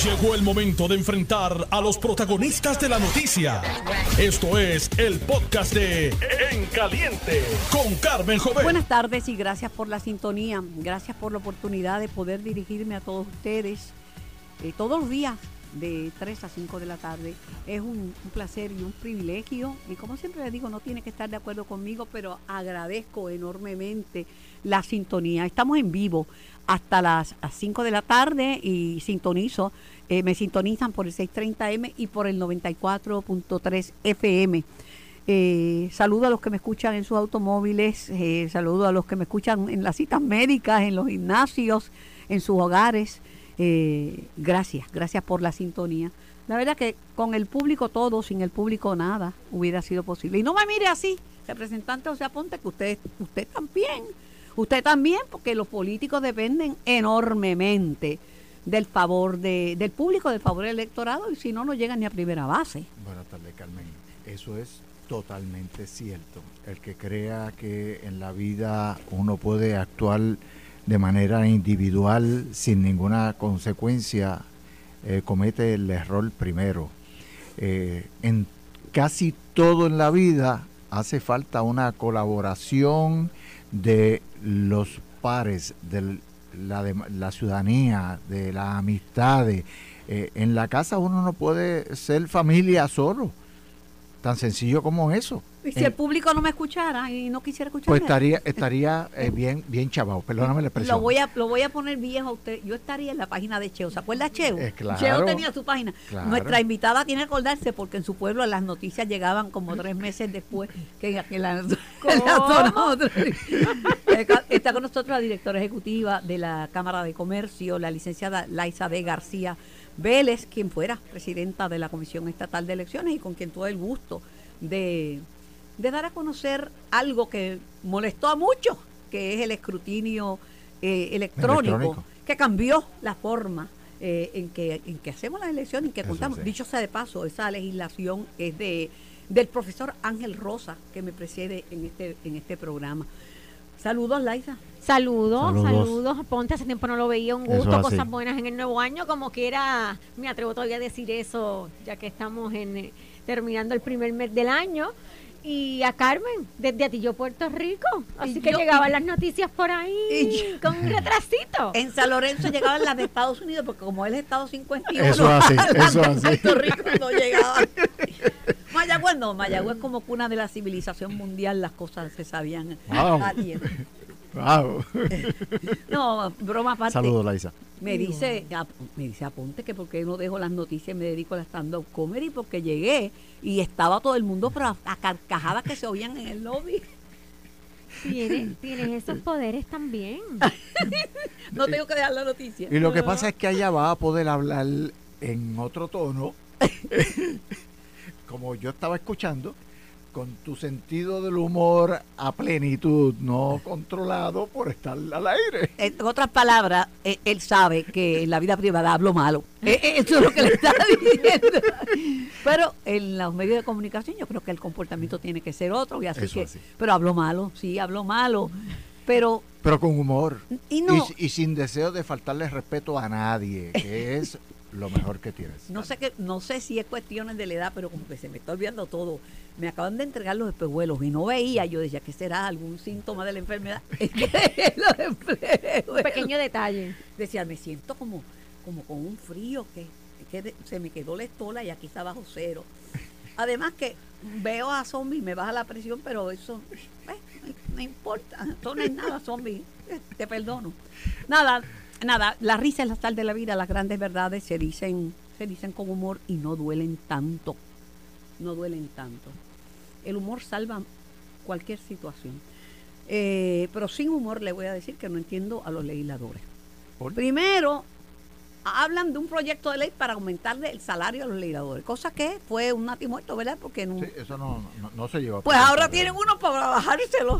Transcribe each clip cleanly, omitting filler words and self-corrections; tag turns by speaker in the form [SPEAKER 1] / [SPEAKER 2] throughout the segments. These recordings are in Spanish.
[SPEAKER 1] Llegó el momento de enfrentar a los protagonistas de la noticia. Esto es el podcast de En Caliente con Carmen Jovet.
[SPEAKER 2] Buenas tardes y gracias por la sintonía. Gracias por la oportunidad de poder dirigirme a todos ustedes todos los días de 3 a 5 de la tarde. Es un placer y un privilegio. Y como siempre les digo, no tiene que estar de acuerdo conmigo, pero agradezco enormemente la sintonía. Estamos en vivo hasta las 5 de la tarde y me sintonizan por el 630M y por el 94.3 FM. Saludo a los que me escuchan en sus automóviles, saludo a los que me escuchan en las citas médicas, en los gimnasios, en sus hogares. Gracias por la sintonía. La verdad que con el público todo, sin el público nada hubiera sido posible. Y no me mire así, representante José Aponte, que usted también, porque los políticos dependen enormemente del favor del público, del favor del electorado, y si no, no llegan ni a primera base.
[SPEAKER 3] Buenas tardes, Carmen. Eso es totalmente cierto. El que crea que en la vida uno puede actuar de manera individual sin ninguna consecuencia, comete el error primero. En casi todo en la vida hace falta una colaboración de los pares, de la ciudadanía, de las amistades. En la casa uno no puede ser familia solo, tan sencillo como eso.
[SPEAKER 2] Y si el público no me escuchara y no quisiera escuchar,
[SPEAKER 3] pues estaría bien chavado, perdóname la expresión.
[SPEAKER 2] Lo voy a poner viejo a usted. Yo estaría en la página de Cheo. ¿Se acuerda Cheo?
[SPEAKER 3] Claro,
[SPEAKER 2] Cheo tenía su página.
[SPEAKER 3] Claro.
[SPEAKER 2] Nuestra invitada tiene que acordarse porque en su pueblo las noticias llegaban como 3 meses después que Está con nosotros la directora ejecutiva de la Cámara de Comercio, la licenciada Laisa D. García Vélez, quien fuera presidenta de la Comisión Estatal de Elecciones y con quien tuve el gusto de dar a conocer algo que molestó a muchos, que es el escrutinio electrónico, que cambió la forma en que hacemos las elecciones, en que contamos. Sí. Dicho sea de paso, esa legislación es del profesor Ángel Rosa, que me precede en este programa. Saludos, Laisa.
[SPEAKER 4] Saludos. Ponte, hace tiempo no lo veía, un gusto, cosas buenas en el nuevo año, como quiera, me atrevo todavía a decir eso, ya que estamos terminando el primer mes del año. Y a Carmen, desde Atillo, Puerto Rico. Así que llegaban las noticias por ahí con un retrasito.
[SPEAKER 2] En San Lorenzo llegaban las de Estados Unidos, porque como él es Estado 51,
[SPEAKER 3] eso así.
[SPEAKER 2] Puerto Rico no llegaban. Mayagüez como cuna de la civilización mundial, las cosas se sabían a tiempo.
[SPEAKER 3] Wow.
[SPEAKER 2] No, broma aparte.
[SPEAKER 3] Saludos, Laisa.
[SPEAKER 2] Me dice Aponte que porque no dejo las noticias, me dedico a la stand-up comedy, porque llegué y estaba todo el mundo pero a carcajadas que se oían en el lobby.
[SPEAKER 4] Tienes esos poderes también.
[SPEAKER 2] No tengo que dejar la noticia.
[SPEAKER 3] Y lo que pasa es que allá va a poder hablar en otro tono, como yo estaba escuchando, con tu sentido del humor a plenitud, no controlado por estar al aire.
[SPEAKER 2] En otras palabras, él sabe que en la vida privada hablo malo. Eso es lo que le está diciendo. Pero en los medios de comunicación yo creo que el comportamiento tiene que ser otro. Y así. Pero hablo malo, pero
[SPEAKER 3] con humor.
[SPEAKER 2] Y
[SPEAKER 3] sin deseo de faltarle respeto a nadie, que es lo mejor que tienes.
[SPEAKER 2] No sé si es cuestiones de la edad, pero como que se me está olvidando todo. Me acaban de entregar los espejuelos y no veía. Yo decía que será algún síntoma de la enfermedad. Es que los espejuelos.
[SPEAKER 4] Un pequeño detalle.
[SPEAKER 2] Decía, me siento como con un frío que se me quedó la estola y aquí está bajo cero. Además que veo a zombies, me baja la presión, pero eso no importa. Esto no es nada, zombie. Te perdono. Nada, la risa es la sal de la vida, las grandes verdades se dicen con humor y no duelen tanto. El humor salva cualquier situación. Pero sin humor le voy a decir que no entiendo a los legisladores. Primero, hablan de un proyecto de ley para aumentarle el salario a los legisladores, cosa que fue un natimuerto, ¿verdad? Porque no,
[SPEAKER 3] sí, eso no se llevó.
[SPEAKER 2] Pues ahora tienen uno para bajárselo.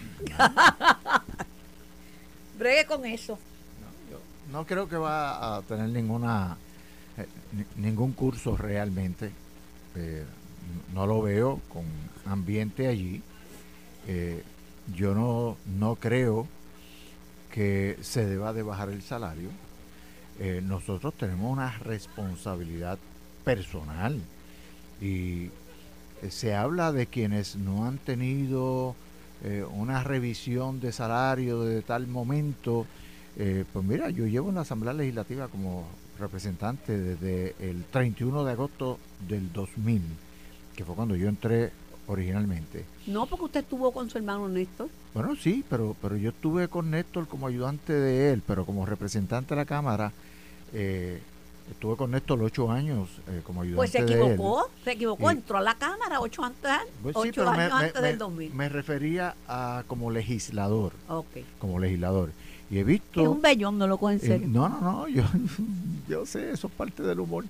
[SPEAKER 2] Bregue con eso.
[SPEAKER 3] No creo que va a tener ningún curso realmente. No lo veo con ambiente allí. Yo no creo que se deba de bajar el salario. nosotros tenemos una responsabilidad personal y se habla de quienes no han tenido una revisión de salario de tal momento. Pues mira, yo llevo en la Asamblea Legislativa como representante desde el 31 de agosto del 2000, que fue cuando yo entré originalmente.
[SPEAKER 2] No, porque usted estuvo con su hermano Néstor.
[SPEAKER 3] Bueno, sí, pero yo estuve con Néstor como ayudante de él, pero como representante de la Cámara, estuve con Néstor 8 años como ayudante
[SPEAKER 2] pues
[SPEAKER 3] de él.
[SPEAKER 2] Se equivocó, entró a la Cámara 8 años antes del 2000.
[SPEAKER 3] Me refería a como legislador.
[SPEAKER 2] Okay.
[SPEAKER 3] Como legislador. Y he visto...
[SPEAKER 2] Es un bellón, no lo cojo en serio.
[SPEAKER 3] No, yo sé, eso es parte del humor.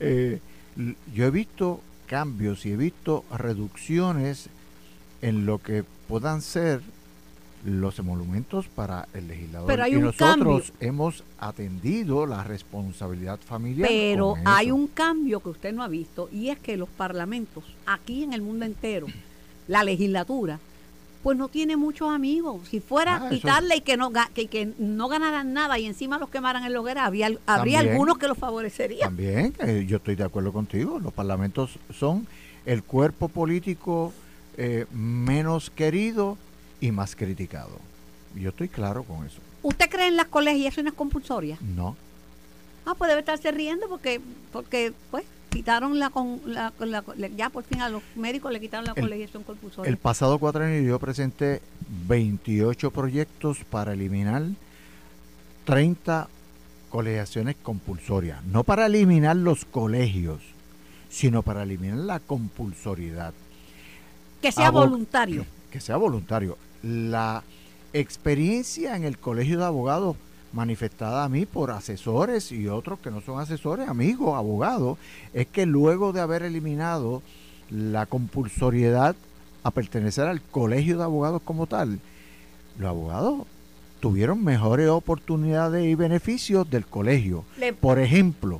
[SPEAKER 3] Yo he visto cambios y he visto reducciones en lo que puedan ser los emolumentos para el legislador.
[SPEAKER 2] Pero hay
[SPEAKER 3] y
[SPEAKER 2] un
[SPEAKER 3] nosotros
[SPEAKER 2] cambio.
[SPEAKER 3] Hemos atendido la responsabilidad familiar.
[SPEAKER 2] Pero
[SPEAKER 3] con
[SPEAKER 2] hay
[SPEAKER 3] eso.
[SPEAKER 2] un cambio que usted no ha visto, y es que los parlamentos, aquí en el mundo entero, la legislatura, pues no tiene muchos amigos. Si fuera quitarle y que no ganaran nada y encima los quemaran en la hoguera, habría algunos que los favorecerían.
[SPEAKER 3] También, yo estoy de acuerdo contigo. Los parlamentos son el cuerpo político menos querido y más criticado. Yo estoy claro con eso.
[SPEAKER 2] ¿Usted cree en las colegiaciones compulsorias?
[SPEAKER 3] No.
[SPEAKER 2] Pues debe estarse riendo porque pues quitaron ya por fin a los médicos le quitaron la colegiación compulsoria.
[SPEAKER 3] El pasado cuatrienio yo presenté 28 proyectos para eliminar 30 colegiaciones compulsorias. No para eliminar los colegios, sino para eliminar la compulsoriedad.
[SPEAKER 2] Que sea voluntario.
[SPEAKER 3] Que sea voluntario. La experiencia en el Colegio de Abogados manifestada a mí por asesores y otros que no son asesores, amigos, abogados, es que luego de haber eliminado la compulsoriedad a pertenecer al Colegio de Abogados como tal, los abogados tuvieron mejores oportunidades y beneficios del colegio. Por ejemplo,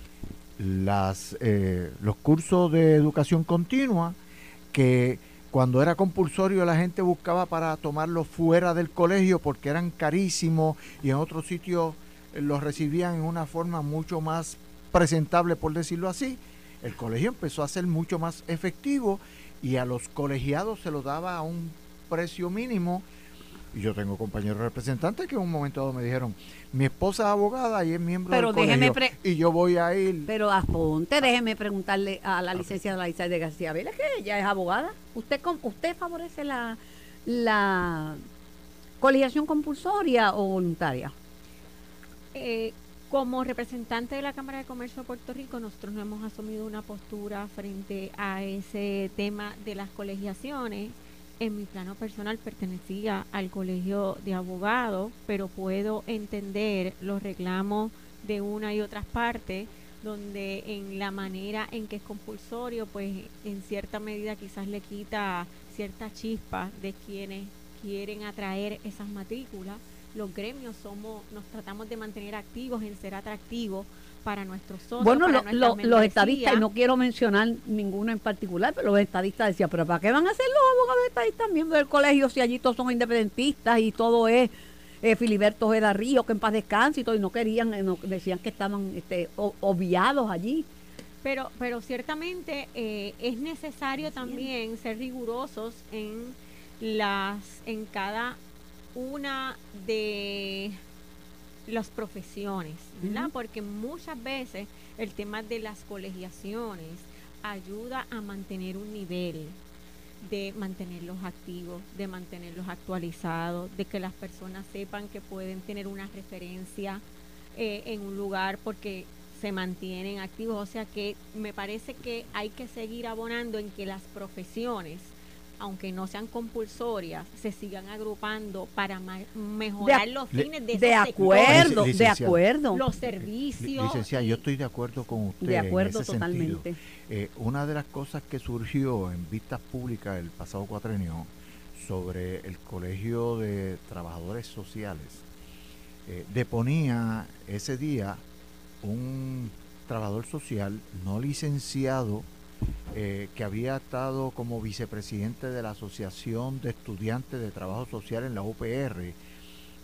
[SPEAKER 3] los cursos de educación continua, que cuando era compulsorio la gente buscaba para tomarlos fuera del colegio porque eran carísimos y en otros sitios los recibían en una forma mucho más presentable, por decirlo así. El colegio empezó a ser mucho más efectivo y a los colegiados se los daba a un precio mínimo. Y yo tengo compañeros representantes que en un momento dado me dijeron, mi esposa es abogada y es miembro del colegio y yo voy a ir.
[SPEAKER 2] Pero Aponte, déjeme preguntarle a la licenciada Laisa de García Vélez, que ella es abogada. ¿Usted favorece la colegiación compulsoria o voluntaria?
[SPEAKER 4] Como representante de la Cámara de Comercio de Puerto Rico, nosotros no hemos asumido una postura frente a ese tema de las colegiaciones. En mi plano personal pertenecía al colegio de abogados, pero puedo entender los reclamos de una y otras partes, donde en la manera en que es compulsorio, pues en cierta medida quizás le quita cierta chispa de quienes quieren atraer esas matrículas. Los gremios nos tratamos de mantener activos en ser atractivos para nuestros socios.
[SPEAKER 2] Bueno, los estadistas, y no quiero mencionar ninguno en particular, pero los estadistas decían, pero ¿para qué van a ser los abogados estadistas miembros del colegio si allí todos son independentistas y todo es Filiberto Ojeda Río, que en paz descanse y todo, y no querían, decían que estaban obviados allí?
[SPEAKER 4] Pero ciertamente es necesario también ser rigurosos en cada una de las profesiones, ¿verdad? Porque muchas veces el tema de las colegiaciones ayuda a mantener un nivel, de mantenerlos activos, de mantenerlos actualizados, de que las personas sepan que pueden tener una referencia en un lugar porque se mantienen activos. O sea que me parece que hay que seguir abonando en que las profesiones, aunque no sean compulsorias, se sigan agrupando para mejorar los fines de
[SPEAKER 2] de acuerdo.
[SPEAKER 4] Los servicios.
[SPEAKER 3] Licenciada, yo estoy de acuerdo con usted.
[SPEAKER 2] De acuerdo,
[SPEAKER 3] en ese
[SPEAKER 2] totalmente.
[SPEAKER 3] Una de las cosas que surgió en vistas públicas el pasado cuatrienio sobre el Colegio de Trabajadores Sociales, deponía ese día un trabajador social no licenciado que había estado como vicepresidente de la Asociación de Estudiantes de Trabajo Social en la UPR,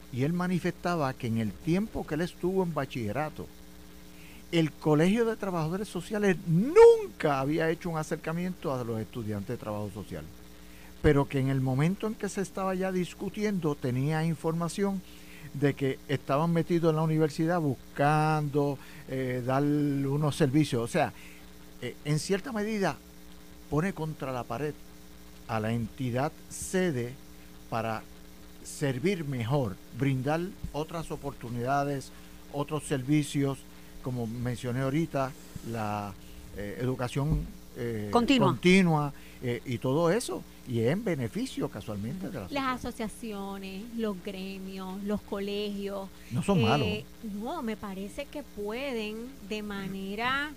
[SPEAKER 3] y él manifestaba que en el tiempo que él estuvo en bachillerato, el Colegio de Trabajadores Sociales nunca había hecho un acercamiento a los estudiantes de trabajo social, pero que en el momento en que se estaba ya discutiendo tenía información de que estaban metidos en la universidad buscando dar unos servicios. O sea, en cierta medida pone contra la pared a la entidad sede para servir mejor, brindar otras oportunidades, otros servicios, como mencioné ahorita, la educación continua y todo eso, y es en beneficio casualmente de la sociedad.
[SPEAKER 4] Las asociaciones, los gremios, los colegios
[SPEAKER 3] no son malos.
[SPEAKER 4] No, me parece que pueden de manera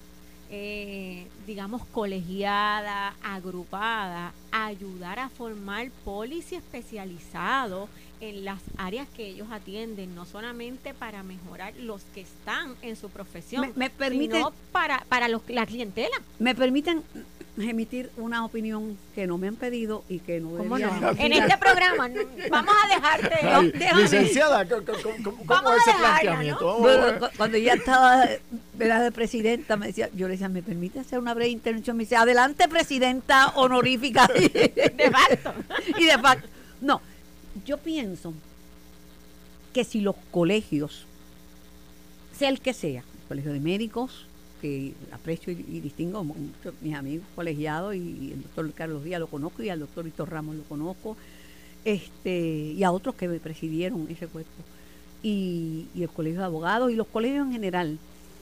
[SPEAKER 4] digamos colegiada, agrupada, ayudar a formar policía especializados en las áreas que ellos atienden, no solamente para mejorar los que están en su profesión, sino para la clientela.
[SPEAKER 2] ¿Me permiten emitir una opinión que no me han pedido y que no
[SPEAKER 4] deberían? En este programa vamos a dejarte.
[SPEAKER 3] Licenciada, ¿cómo es ese planteamiento?
[SPEAKER 2] ¿No? Bueno, cuando ella estaba de presidenta, yo le decía, ¿me permite hacer una breve intervención? Me dice, adelante, presidenta honorífica.
[SPEAKER 4] De facto.
[SPEAKER 2] Y de facto. No, yo pienso que si los colegios, sea el que sea, el colegio de médicos, que aprecio y distingo mucho mis amigos colegiados, y el doctor Carlos Díaz lo conozco, y al doctor Víctor Ramos lo conozco, y a otros que me presidieron ese cuerpo, y el colegio de abogados, y los colegios en general,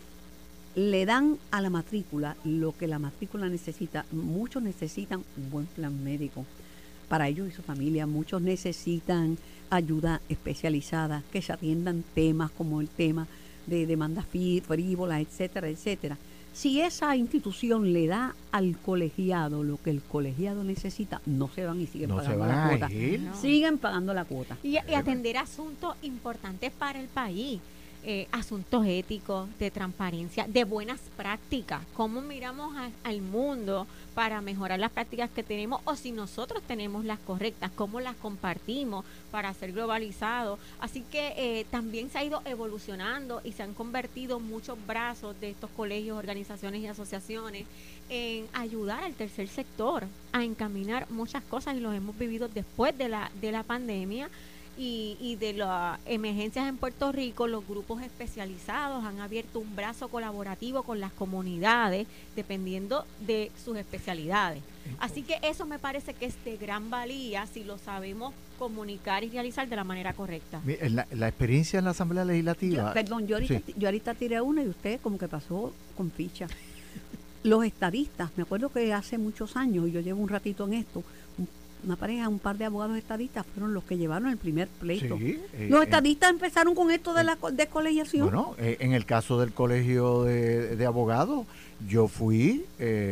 [SPEAKER 2] le dan a la matrícula lo que la matrícula necesita. Muchos necesitan un buen plan médico para ellos y su familia, muchos necesitan ayuda especializada, que se atiendan temas como el tema de demandas frívolas, etcétera, etcétera. Si esa institución le da al colegiado lo que el colegiado necesita, no se van y siguen pagando la cuota. No. Siguen pagando la cuota.
[SPEAKER 4] Y atender asuntos importantes para el país. Asuntos éticos, de transparencia, de buenas prácticas, cómo miramos al mundo para mejorar las prácticas que tenemos, o si nosotros tenemos las correctas, cómo las compartimos para ser globalizados. Así que también se ha ido evolucionando y se han convertido muchos brazos de estos colegios, organizaciones y asociaciones en ayudar al tercer sector a encaminar muchas cosas, y los hemos vivido después de la pandemia. Y de las emergencias en Puerto Rico, los grupos especializados han abierto un brazo colaborativo con las comunidades, dependiendo de sus especialidades. Así que eso me parece que es de gran valía si lo sabemos comunicar y realizar de la manera correcta.
[SPEAKER 3] La experiencia en la Asamblea Legislativa...
[SPEAKER 2] Yo ahorita tiré una y usted como que pasó con ficha. Los estadistas, me acuerdo que hace muchos años, y yo llevo un ratito en esto, una pareja, un par de abogados estadistas fueron los que llevaron el primer pleito. Sí, los estadistas empezaron con esto de la descolegiación.
[SPEAKER 3] Bueno, en el caso del colegio de abogados, yo fui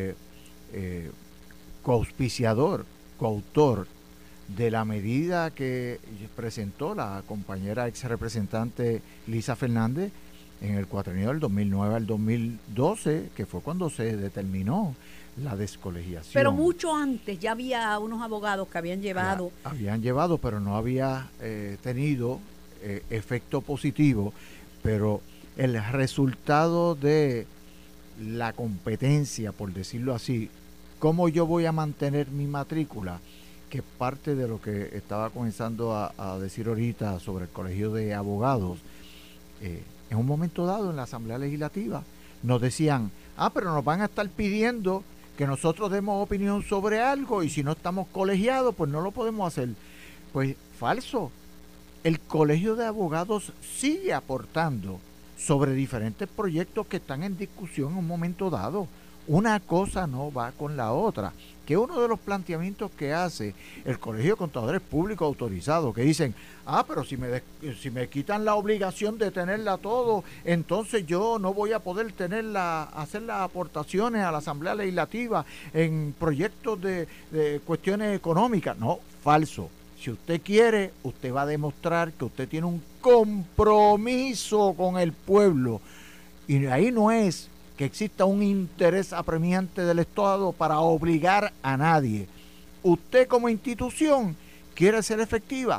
[SPEAKER 3] coauspiciador, coautor de la medida que presentó la compañera ex representante Lisa Fernández en el cuatrienio del 2009 al 2012, que fue cuando se determinó la descolegiación.
[SPEAKER 2] Pero mucho antes ya había unos abogados que habían llevado...
[SPEAKER 3] pero no había tenido efecto positivo, pero el resultado de la competencia, por decirlo así, cómo yo voy a mantener mi matrícula, que parte de lo que estaba comenzando a decir ahorita sobre el colegio de abogados, en un momento dado en la Asamblea Legislativa nos decían, pero nos van a estar pidiendo que nosotros demos opinión sobre algo, y si no estamos colegiados, pues no lo podemos hacer. Pues falso. El Colegio de Abogados sigue aportando sobre diferentes proyectos que están en discusión en un momento dado. Una cosa no va con la otra. Que uno de los planteamientos que hace el Colegio de Contadores Públicos Autorizados, que dicen, pero si me quitan la obligación de tenerla todo, entonces yo no voy a poder hacer las aportaciones a la Asamblea Legislativa en proyectos de cuestiones económicas. No, falso. Si usted quiere, usted va a demostrar que usted tiene un compromiso con el pueblo. Y ahí no es que exista un interés apremiante del Estado para obligar a nadie. Usted como institución quiere ser efectiva,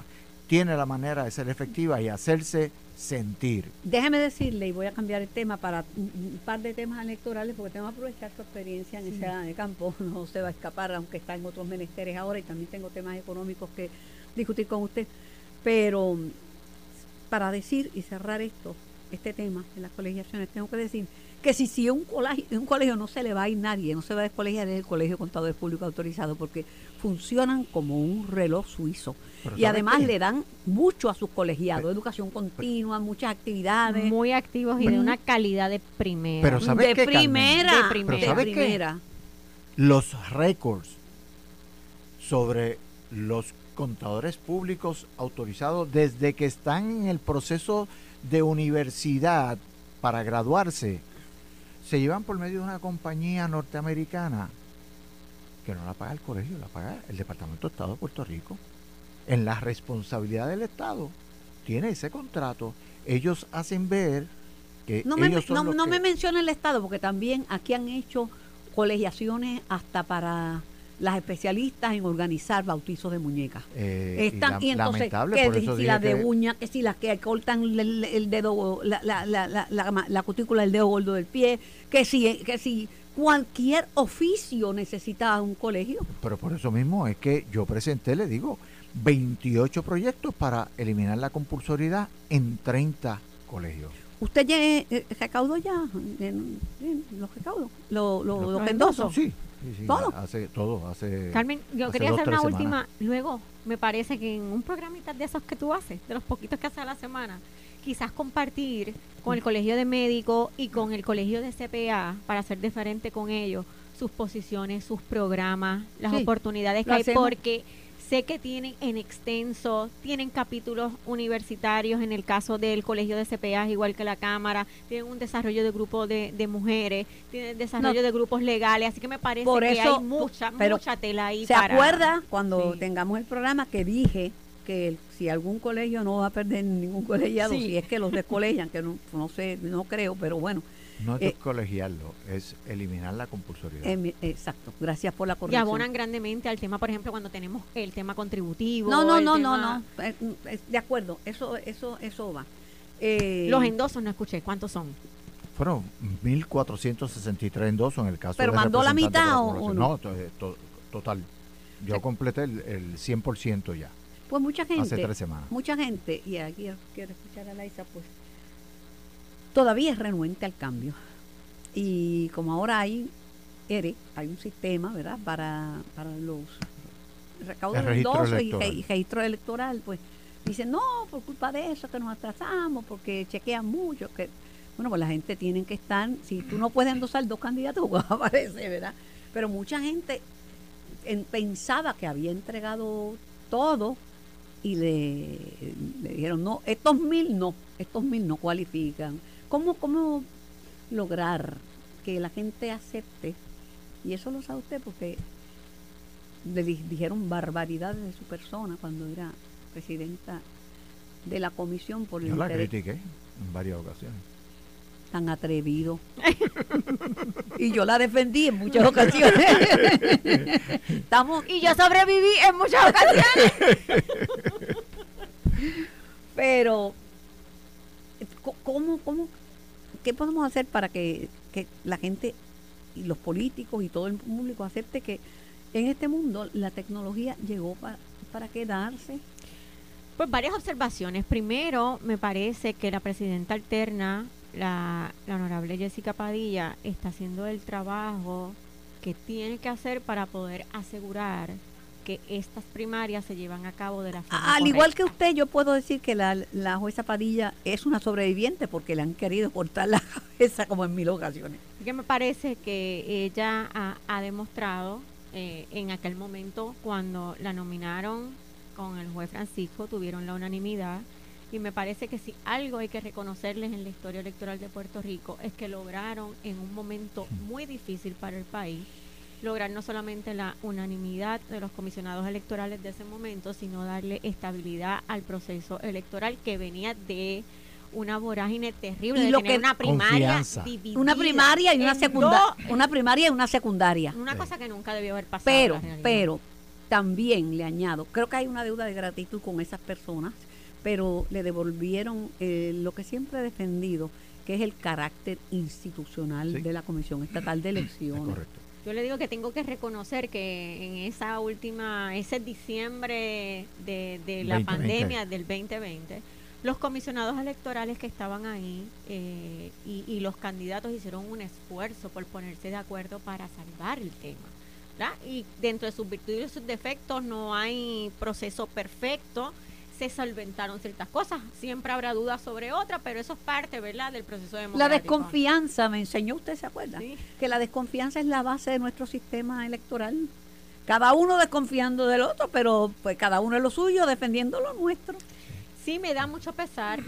[SPEAKER 3] tiene la manera de ser efectiva y hacerse sentir.
[SPEAKER 2] Déjeme decirle, y voy a cambiar el tema para un par de temas electorales, porque tengo que aprovechar su experiencia en ese campo, no se va a escapar, aunque está en otros menesteres ahora, y también tengo temas económicos que discutir con usted. Pero para decir y cerrar este tema de las colegiaciones, tengo que decir que si un colegio no se le va a ir nadie, no se va a descolegiar, es el Colegio de Contadores Públicos Autorizados, porque funcionan como un reloj suizo. Y además le dan mucho a sus colegiados, educación continua, muchas actividades.
[SPEAKER 4] Muy activos y de una calidad de primera.
[SPEAKER 3] Pero ¿sabes qué,
[SPEAKER 2] primera.
[SPEAKER 3] Pero ¿sabes qué? Los récords sobre los contadores públicos autorizados desde que están en el proceso de universidad para graduarse, se llevan por medio de una compañía norteamericana que no la paga el colegio, la paga el Departamento de Estado de Puerto Rico. En la responsabilidad del Estado tiene ese contrato. Ellos hacen ver que
[SPEAKER 2] no me menciona el Estado, porque también aquí han hecho colegiaciones hasta para las especialistas en organizar bautizos de muñecas. Y entonces, si las de uña, que si las que cortan el dedo, la cutícula del dedo gordo del pie, que si cualquier oficio necesita un colegio.
[SPEAKER 3] Pero por eso mismo es que yo presenté, le digo, 28 proyectos para eliminar la compulsoriedad en 30 colegios.
[SPEAKER 2] ¿Usted ya recaudó ya los recaudos? ¿Los endosos?
[SPEAKER 3] Sí.
[SPEAKER 2] ¿Todo?
[SPEAKER 3] Hace
[SPEAKER 4] Carmen, yo
[SPEAKER 3] hace
[SPEAKER 4] quería
[SPEAKER 3] 2,
[SPEAKER 4] hacer una
[SPEAKER 3] 3
[SPEAKER 4] última.
[SPEAKER 3] semanas.
[SPEAKER 4] Luego, me parece que en un programita de esos que tú haces, de los poquitos que haces a la semana, quizás compartir con el Colegio de Médicos y con el Colegio de CPA, para hacer diferente con ellos, sus posiciones, sus programas, las oportunidades que hay, porque sé que tienen en extenso, tienen capítulos universitarios en el caso del Colegio de CPA, igual que la Cámara, tienen un desarrollo de grupos de mujeres, tienen desarrollo de grupos legales, así que me parece que hay mucha tela ahí.
[SPEAKER 2] ¿Se acuerda cuando tengamos el programa que dije que si algún colegio no va a perder ningún colegiado, si es que los descolegian, que no sé, no creo, pero bueno.
[SPEAKER 3] No es descolegiarlo, es eliminar la compulsoriedad.
[SPEAKER 2] Exacto, gracias por la corrección.
[SPEAKER 4] Y abonan grandemente al tema, por ejemplo, cuando tenemos el tema contributivo.
[SPEAKER 2] No. De acuerdo, eso va.
[SPEAKER 4] Los endosos no escuché, ¿cuántos son?
[SPEAKER 3] Fueron 1.463 endosos en el caso
[SPEAKER 2] ¿Pero
[SPEAKER 3] de
[SPEAKER 2] mandó la mitad o no?
[SPEAKER 3] No, total. Yo completé el 100% ya.
[SPEAKER 2] Pues mucha gente.
[SPEAKER 3] Hace 3 semanas.
[SPEAKER 2] Mucha gente, y aquí quiero escuchar a Laisa, pues todavía es renuente al cambio. Y como ahora hay un sistema, ¿verdad?, para los recaudos de endosos y registro electoral, pues dicen, no, por culpa de eso que nos atrasamos, porque chequean mucho. Bueno, pues la gente tiene que estar, si tú no puedes endosar 2 candidatos, pues aparece, ¿verdad? Pero mucha gente pensaba que había entregado todo y le dijeron, no, estos 1,000 no cualifican. ¿Cómo lograr que la gente acepte? Y eso lo sabe usted porque le dijeron barbaridades de su persona cuando era presidenta de la comisión por el
[SPEAKER 3] Yo la critiqué en varias ocasiones.
[SPEAKER 2] Tan atrevido. Y yo la defendí en muchas ocasiones.
[SPEAKER 4] Y yo sobreviví en muchas ocasiones.
[SPEAKER 2] Pero ¿qué podemos hacer para que la gente y los políticos y todo el público acepte que en este mundo la tecnología llegó para quedarse?
[SPEAKER 4] Pues varias observaciones. Primero, me parece que la presidenta alterna, la honorable Jessica Padilla, está haciendo el trabajo que tiene que hacer para poder asegurar que estas primarias se llevan a cabo de la forma correcta.
[SPEAKER 2] Igual que usted, yo puedo decir que la jueza Padilla es una sobreviviente porque le han querido cortar la cabeza como en 1000 ocasiones.
[SPEAKER 4] Que me parece que ella ha demostrado en aquel momento cuando la nominaron con el juez Francisco, tuvieron la unanimidad, y me parece que si algo hay que reconocerles en la historia electoral de Puerto Rico es que lograron en un momento muy difícil para el país lograr no solamente la unanimidad de los comisionados electorales de ese momento, sino darle estabilidad al proceso electoral que venía de una vorágine terrible, de tener una primaria dividida.
[SPEAKER 2] Una primaria y una secundaria. Una primaria y una secundaria.
[SPEAKER 4] Una cosa que nunca debió haber pasado.
[SPEAKER 2] Pero también le añado, creo que hay una deuda de gratitud con esas personas, pero le devolvieron lo que siempre he defendido, que es el carácter institucional de la Comisión Estatal de Elecciones.
[SPEAKER 3] Correcto.
[SPEAKER 4] Yo le digo que tengo que reconocer que en ese diciembre de la pandemia del 2020, los comisionados electorales que estaban ahí y los candidatos hicieron un esfuerzo por ponerse de acuerdo para salvar el tema, ¿verdad? Y dentro de sus virtudes y sus defectos no hay proceso perfecto, se solventaron ciertas cosas, siempre habrá dudas sobre otras, pero eso es parte, ¿verdad?, del proceso democrático.
[SPEAKER 2] La desconfianza, me enseñó usted, ¿se acuerda?
[SPEAKER 4] Sí.
[SPEAKER 2] Que la desconfianza es la base de nuestro sistema electoral. Cada uno desconfiando del otro, pero pues cada uno es lo suyo, defendiendo lo nuestro.
[SPEAKER 4] Sí, me da mucho pesar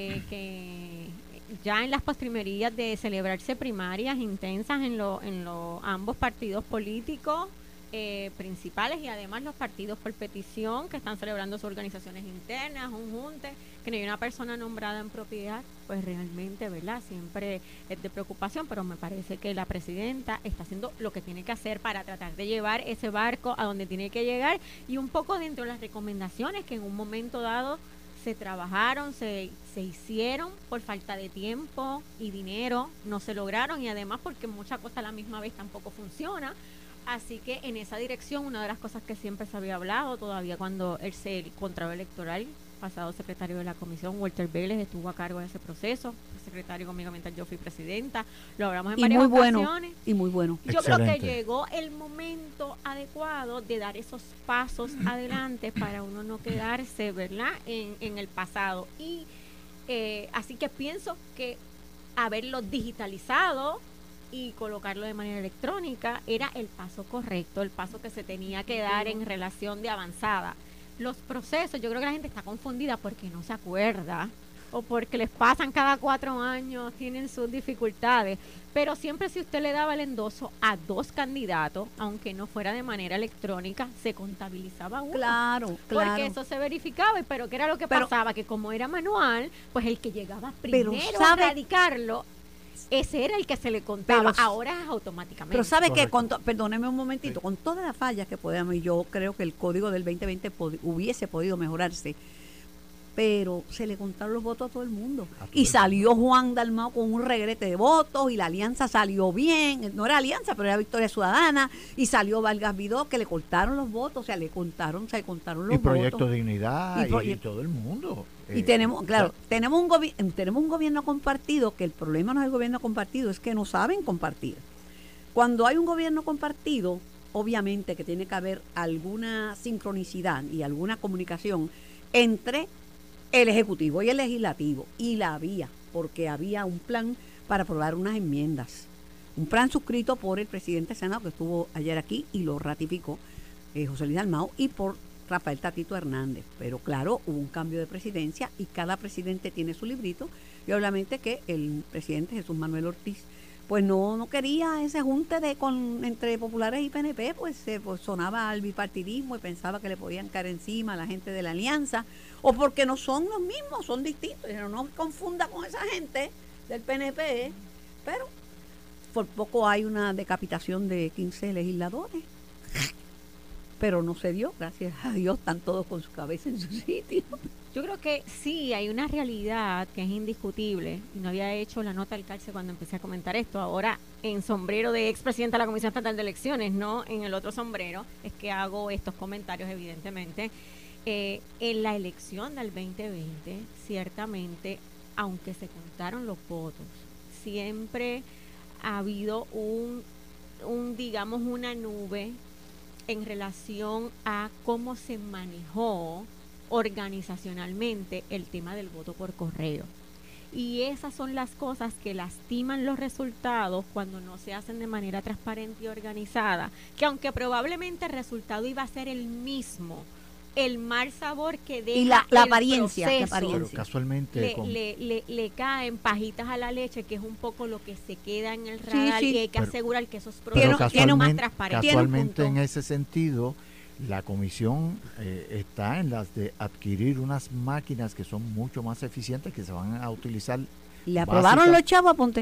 [SPEAKER 4] que ya en las postrimerías de celebrarse primarias intensas en ambos partidos políticos principales y además los partidos por petición que están celebrando sus organizaciones internas, un junte, que no hay una persona nombrada en propiedad, pues realmente, ¿verdad?, siempre es de preocupación, pero me parece que la presidenta está haciendo lo que tiene que hacer para tratar de llevar ese barco a donde tiene que llegar, y un poco dentro de las recomendaciones que en un momento dado se trabajaron, se hicieron por falta de tiempo y dinero, no se lograron, y además porque muchas cosas a la misma vez tampoco funciona. Así que en esa dirección, una de las cosas que siempre se había hablado, todavía cuando el Contralor Electoral, pasado secretario de la comisión, Walter Vélez, estuvo a cargo de ese proceso, secretario conmigo mientras yo fui presidenta, lo hablamos en varias ocasiones.
[SPEAKER 2] Y muy bueno.
[SPEAKER 4] Yo creo que llegó el momento adecuado de dar esos pasos adelante para uno no quedarse, ¿verdad?, en el pasado. Y así que pienso que haberlo digitalizado y colocarlo de manera electrónica era el paso correcto, el paso que se tenía que dar en relación de avanzada. Los procesos, yo creo que la gente está confundida porque no se acuerda o porque les pasan cada 4 años, tienen sus dificultades, pero siempre si usted le daba el endoso a 2 candidatos, aunque no fuera de manera electrónica, se contabilizaba uno.
[SPEAKER 2] Claro.
[SPEAKER 4] Porque eso se verificaba, pero ¿qué era lo que pasaba? Que como era manual, pues el que llegaba primero a radicarlo, ese era el que se le contaba, ahora es automáticamente.
[SPEAKER 2] Pero sabe que, perdóneme un momentito, con todas las fallas que podemos, y yo creo que el código del 2020 hubiese podido mejorarse, pero se le contaron los votos a todo el mundo. Y salió Juan Dalmau con un regrete de votos, y la alianza salió bien, no era alianza, pero era Victoria Ciudadana, y salió Vargas Vidó, que le cortaron los votos, o sea, se contaron los votos.
[SPEAKER 3] Y Proyecto Dignidad, y todo el mundo.
[SPEAKER 2] Y tenemos un gobierno compartido, que el problema no es el gobierno compartido, es que no saben compartir. Cuando hay un gobierno compartido, obviamente que tiene que haber alguna sincronicidad y alguna comunicación entre el Ejecutivo y el Legislativo, y la había, porque había un plan para aprobar unas enmiendas, un plan suscrito por el presidente del Senado, que estuvo ayer aquí y lo ratificó, José Luis Dalmau, y por Rafael Tatito Hernández. Pero claro, hubo un cambio de presidencia y cada presidente tiene su librito, y obviamente que el presidente Jesús Manuel Ortiz pues no quería ese junte entre populares y PNP, pues sonaba al bipartidismo y pensaba que le podían caer encima a la gente de la alianza, o porque no son los mismos, son distintos. No confunda con esa gente del PNP, pero por poco hay una decapitación de 15 legisladores. Pero no se dio, gracias a Dios, están todos con su cabeza en su sitio.
[SPEAKER 4] Yo creo que sí, hay una realidad que es indiscutible, y no había hecho la nota al calce cuando empecé a comentar esto, ahora en sombrero de expresidenta de la Comisión Estatal de Elecciones, no en el otro sombrero, es que hago estos comentarios evidentemente. En la elección del 2020, ciertamente, aunque se contaron los votos, siempre ha habido digamos, una nube en relación a cómo se manejó organizacionalmente el tema del voto por correo. Y esas son las cosas que lastiman los resultados cuando no se hacen de manera transparente y organizada, que aunque probablemente el resultado iba a ser el mismo, el mal sabor que deja
[SPEAKER 2] y la apariencia,
[SPEAKER 3] pero casualmente
[SPEAKER 4] le caen pajitas a la leche, que es un poco lo que se queda en el radar, y hay que asegurar que esos procesos
[SPEAKER 3] tienen
[SPEAKER 4] más transparentes.
[SPEAKER 3] Casualmente en ese sentido, la comisión está en las de adquirir unas máquinas que son mucho más eficientes, que se van a utilizar.
[SPEAKER 2] ¿Le aprobaron los chavos, Aponte?
[SPEAKER 3] Sí.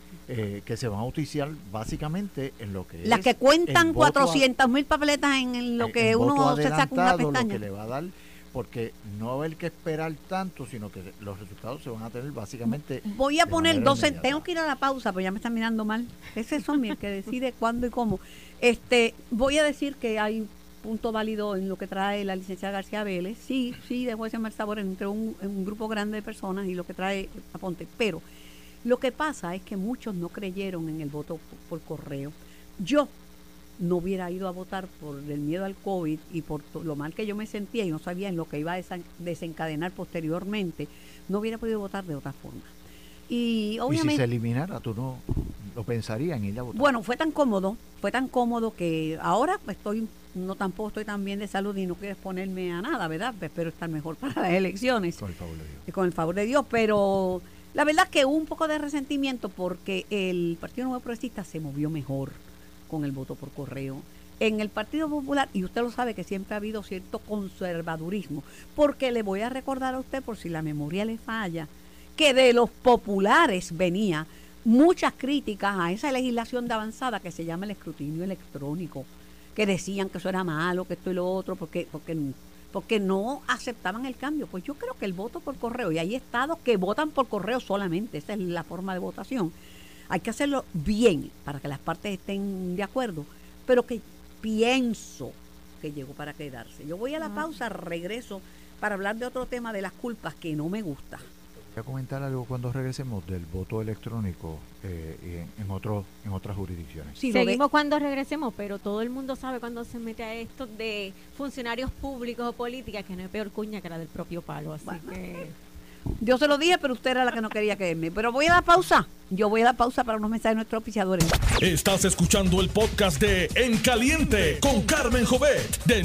[SPEAKER 3] que se van a utilizar básicamente en lo que
[SPEAKER 2] las que cuentan 400,000 papeletas en lo que uno se saca una pestaña.
[SPEAKER 3] Lo que le va a dar, porque no va a haber que esperar tanto, sino que los resultados se van a tener básicamente.
[SPEAKER 2] Voy a poner tengo que ir a la pausa, pero ya me están mirando mal. Ese son el que decide cuándo y cómo. Voy a decir que hay punto válido en lo que trae la licenciada García Vélez. Sí, dejó de ser mal sabor entre un grupo grande de personas y lo que trae Aponte. Pero lo que pasa es que muchos no creyeron en el voto por correo. Yo no hubiera ido a votar por el miedo al COVID y por lo mal que yo me sentía y no sabía en lo que iba a desencadenar posteriormente, no hubiera podido votar de otra forma. Y obviamente,
[SPEAKER 3] si se eliminara, tú no lo pensarías en ir a votar.
[SPEAKER 2] Bueno, fue tan cómodo que ahora tampoco estoy tan bien de salud y no quiero exponerme a nada, ¿verdad? Espero estar mejor para las elecciones.
[SPEAKER 3] Con el favor de Dios.
[SPEAKER 2] Con el favor de Dios, pero la verdad que hubo un poco de resentimiento porque el Partido Nuevo Progresista se movió mejor con el voto por correo. En el Partido Popular, y usted lo sabe que siempre ha habido cierto conservadurismo, porque le voy a recordar a usted, por si la memoria le falla, que de los populares venía muchas críticas a esa legislación de avanzada que se llama el escrutinio electrónico, que decían que eso era malo, que esto y lo otro, porque no aceptaban el cambio. Pues yo creo que el voto por correo, y hay estados que votan por correo solamente, esa es la forma de votación, hay que hacerlo bien para que las partes estén de acuerdo, pero que pienso que llegó para quedarse. Yo voy a la pausa, regreso para hablar de otro tema de las culpas que no me gusta.
[SPEAKER 3] Voy a comentar algo cuando regresemos del voto electrónico en otras jurisdicciones.
[SPEAKER 4] Sí, seguimos cuando regresemos, pero todo el mundo sabe cuando se mete a esto de funcionarios públicos o políticas que no es peor cuña que la del propio palo, así que...
[SPEAKER 2] Yo se lo dije, pero usted era la que no quería creerme. Pero voy a la pausa. Yo voy a la pausa para unos mensajes de nuestros auspiciadores.
[SPEAKER 1] Estás escuchando el podcast de En Caliente con Carmen Jovet de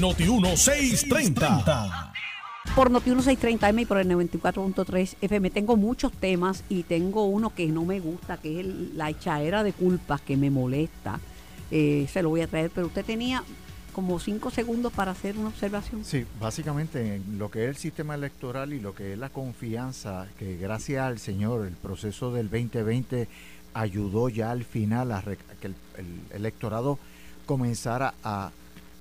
[SPEAKER 1] Noti1630.
[SPEAKER 2] Por Noti1630M y por el 94.3 FM tengo muchos temas y tengo uno que no me gusta, que es la echadera de culpas que me molesta. Se lo voy a traer, pero usted tenía como 5 segundos para hacer una observación.
[SPEAKER 3] Sí, básicamente en lo que es el sistema electoral y lo que es la confianza, que gracias al Señor el proceso del 2020 ayudó ya al final a que el electorado comenzara a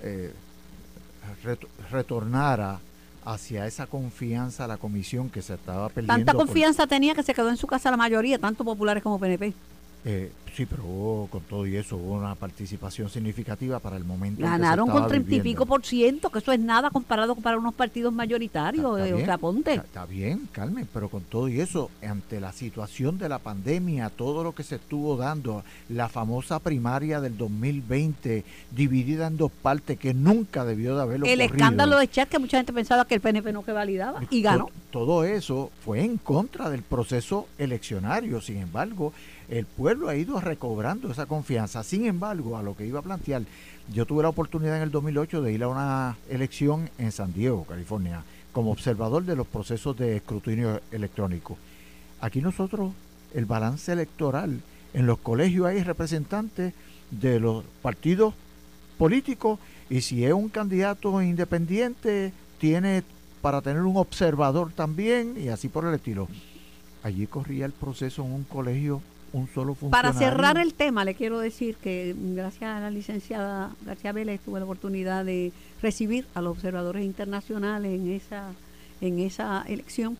[SPEAKER 3] retornar hacia esa confianza a la comisión que se estaba perdiendo.
[SPEAKER 2] Tanta confianza tenía que se quedó en su casa la mayoría, tanto populares como PNP.
[SPEAKER 3] Sí, pero con todo y eso hubo una participación significativa para el momento.
[SPEAKER 2] Ganaron con 30 y pico %, que eso es nada comparado para unos partidos mayoritarios.
[SPEAKER 3] Está bien, Carmen, pero con todo y eso, ante la situación de la pandemia, todo lo que se estuvo dando, la famosa primaria del 2020, dividida en dos partes, que nunca debió de haberlo ocurrido.
[SPEAKER 2] El escándalo de Chat, que mucha gente pensaba que el PNP no que validaba, y ganó.
[SPEAKER 3] Todo eso fue en contra del proceso eleccionario. Sin embargo, el pueblo ha ido recobrando esa confianza. Sin embargo, a lo que iba a plantear, yo tuve la oportunidad en el 2008 de ir a una elección en San Diego, California, como observador de los procesos de escrutinio electrónico. Aquí nosotros, el balance electoral, en los colegios hay representantes de los partidos políticos, y si es un candidato independiente, tiene para tener un observador también, y así por el estilo. Allí corría el proceso en un colegio un solo funcionario.
[SPEAKER 2] Para cerrar el tema, le quiero decir que gracias a la licenciada García Vélez tuve la oportunidad de recibir a los observadores internacionales en esa elección,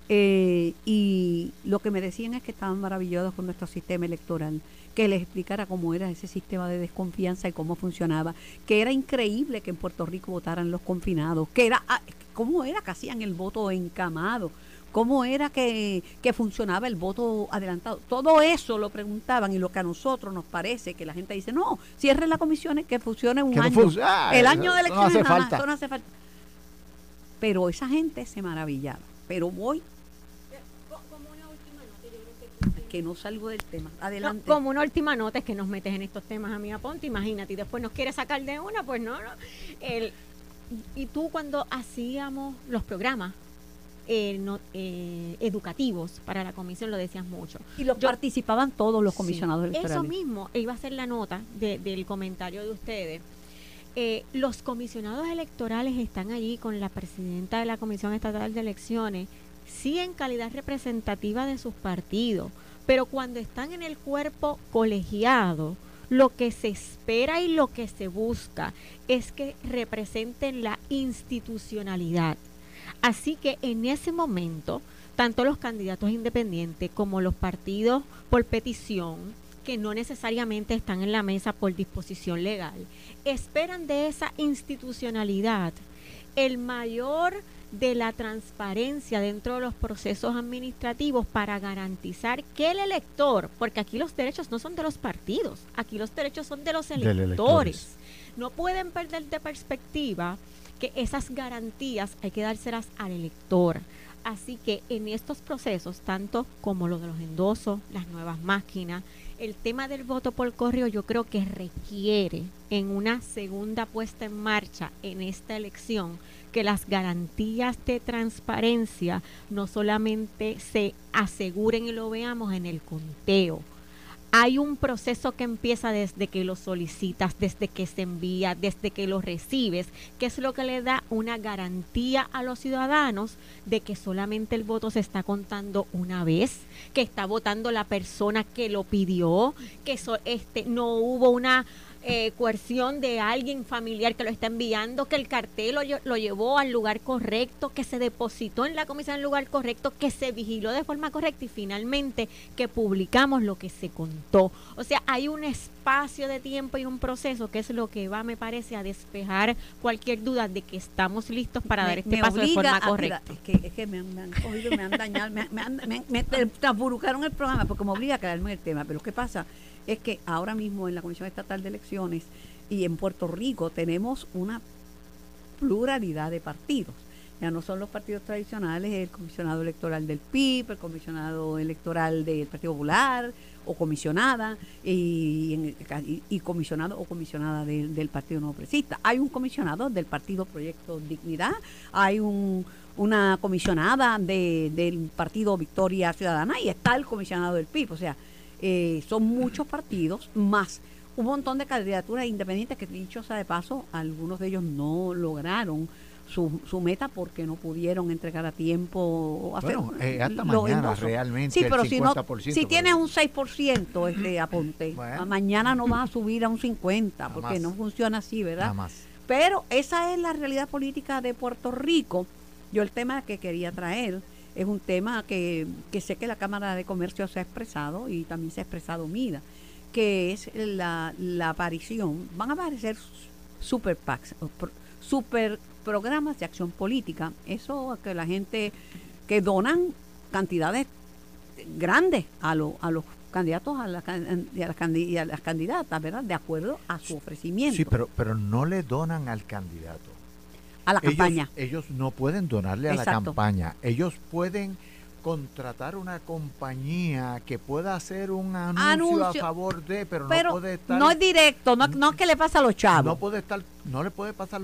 [SPEAKER 2] y lo que me decían es que estaban maravillados con nuestro sistema electoral, que les explicara cómo era ese sistema de desconfianza y cómo funcionaba, que era increíble que en Puerto Rico votaran los confinados, cómo era que hacían el voto encamado, cómo era que funcionaba el voto adelantado. Todo eso lo preguntaban, y lo que a nosotros nos parece que la gente dice, no, cierren las comisiones, que funcione un año. El año de elecciones
[SPEAKER 3] no hace falta.
[SPEAKER 2] No hace falta. Pero esa gente se maravillaba. Pero voy...
[SPEAKER 4] Como una última nota, yo creo
[SPEAKER 2] que no salgo del tema. Adelante.
[SPEAKER 4] No, como una última nota es que nos metes en estos temas, amiga Ponte, imagínate, y después nos quieres sacar de una, pues no. Y tú, cuando hacíamos los programas educativos para la comisión, lo decías mucho.
[SPEAKER 2] Y participaban todos los comisionados electorales.
[SPEAKER 4] Eso mismo iba a ser la nota del comentario de ustedes. Los comisionados electorales están allí con la presidenta de la Comisión Estatal de Elecciones, sí, en calidad representativa de sus partidos, pero cuando están en el cuerpo colegiado, lo que se espera y lo que se busca es que representen la institucionalidad. Así que en ese momento, tanto los candidatos independientes como los partidos por petición, que no necesariamente están en la mesa por disposición legal, esperan de esa institucionalidad el mayor de la transparencia dentro de los procesos administrativos para garantizar que el elector, porque aquí los derechos no son de los partidos, aquí los derechos son de los electores. No pueden perder de perspectiva que esas garantías hay que dárselas al elector. Así que en estos procesos, tanto como los de los endosos, las nuevas máquinas, el tema del voto por correo, yo creo que requiere en una segunda puesta en marcha en esta elección que las garantías de transparencia no solamente se aseguren y lo veamos en el conteo. Hay un proceso que empieza desde que lo solicitas, desde que se envía, desde que lo recibes, que es lo que le da una garantía a los ciudadanos de que solamente el voto se está contando una vez, que está votando la persona que lo pidió, que no hubo una coerción de alguien familiar que lo está enviando, que el cartel lo llevó al lugar correcto, que se depositó en la comisión en el lugar correcto, que se vigiló de forma correcta y finalmente que publicamos lo que se contó. O sea, hay un espacio de tiempo y un proceso que es lo que va, me parece, a despejar cualquier duda de que estamos listos para dar este paso de forma correcta.
[SPEAKER 2] Es que me han cogido, me han dañado, me transburucaron el programa porque me obliga a quedarme en el tema. Pero ¿qué pasa? Es que ahora mismo en la Comisión Estatal de Elecciones y en Puerto Rico tenemos una pluralidad de partidos. Ya no son los partidos tradicionales, el comisionado electoral del PIB, el comisionado electoral del Partido Popular o comisionada y comisionado o comisionada del Partido Nuevo Progresista. Hay un comisionado del Partido Proyecto Dignidad, hay una comisionada del Partido Victoria Ciudadana y está el comisionado del PIB. O sea, son muchos partidos, más un montón de candidaturas independientes que, dicho sea de paso, algunos de ellos no lograron su meta porque no pudieron entregar a tiempo.
[SPEAKER 3] Hasta mañana realmente
[SPEAKER 2] sí, pero
[SPEAKER 3] el 50%.
[SPEAKER 2] Si tienes un 6%, apunte, bueno, mañana no vas a subir a un 50%, porque no funciona así, ¿verdad?
[SPEAKER 3] Nada más.
[SPEAKER 2] Pero esa es la realidad política de Puerto Rico. Yo el tema que quería traer es un tema que sé que la Cámara de Comercio se ha expresado y también se ha expresado MIDA, que es la aparición, van a aparecer super PACs, super programas de acción política, eso que la gente que donan cantidades grandes a los candidatos y a las candidatas, ¿verdad? De acuerdo a su ofrecimiento.
[SPEAKER 3] Sí, pero no le donan al candidato.
[SPEAKER 2] A la campaña.
[SPEAKER 3] Ellos no pueden donarle a la campaña. Ellos pueden contratar una compañía que pueda hacer un anuncio a favor de, pero no puede estar. No es directo, no es que le pasa a los chavos. No le puede pasar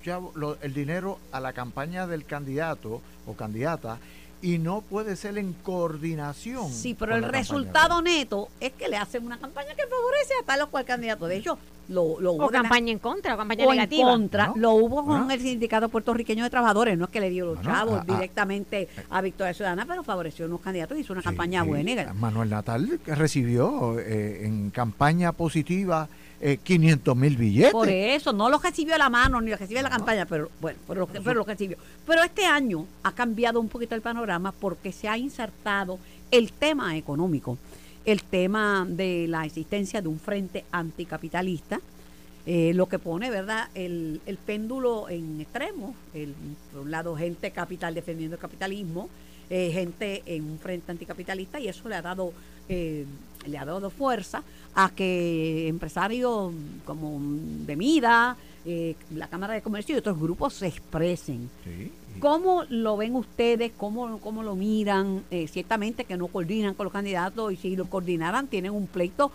[SPEAKER 3] el dinero a la campaña del candidato o candidata y no puede ser en coordinación.
[SPEAKER 2] Sí, pero el resultado neto es que le hacen una campaña que favorece a tal o cual candidato. De hecho, lo hubo.
[SPEAKER 4] O campaña en contra, o campaña negativa.
[SPEAKER 2] En contra, lo hubo con el Sindicato Puertorriqueño de Trabajadores. No es que le dio los chavos directamente a Victoria Ciudadana, pero favoreció a unos candidatos y hizo una campaña buena.
[SPEAKER 3] Manuel Natal recibió en campaña positiva 500,000 billetes.
[SPEAKER 2] Por eso, no los recibió a la mano ni los recibió a la campaña, pero bueno, pero lo recibió. Pero este año ha cambiado un poquito el panorama porque se ha insertado el tema económico, el tema de la existencia de un frente anticapitalista, lo que pone, ¿verdad?, el péndulo en extremos. Por un lado, gente capital defendiendo el capitalismo, gente en un frente anticapitalista, y eso le ha dado fuerza a que empresarios como de MIDA, la Cámara de Comercio y otros grupos se expresen.
[SPEAKER 3] Sí.
[SPEAKER 2] ¿Cómo lo ven ustedes? ¿Cómo lo miran? Ciertamente que no coordinan con los candidatos, y si lo coordinaran tienen un pleito